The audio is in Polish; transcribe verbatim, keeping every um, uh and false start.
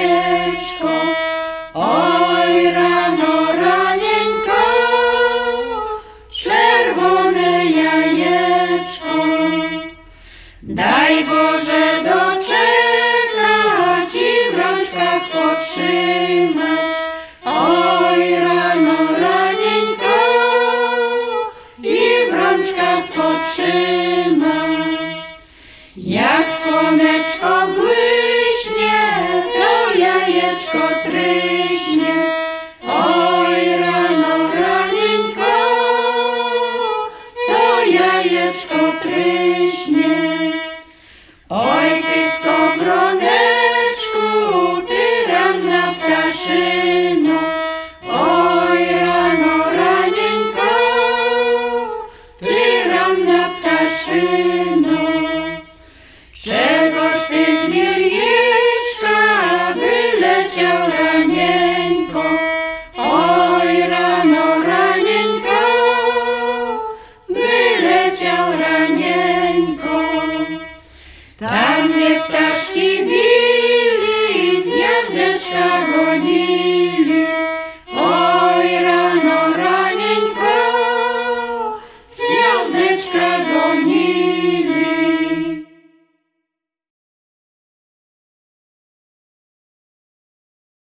jajeczko, oj rano ranieńko, czerwone jajeczko. Daj Boże doczekać i w rączkach potrzymać, oj rano ranieńko, i w rączkach potrzymać. Jak słoneczko błyśnie, to jajeczko tryśnie,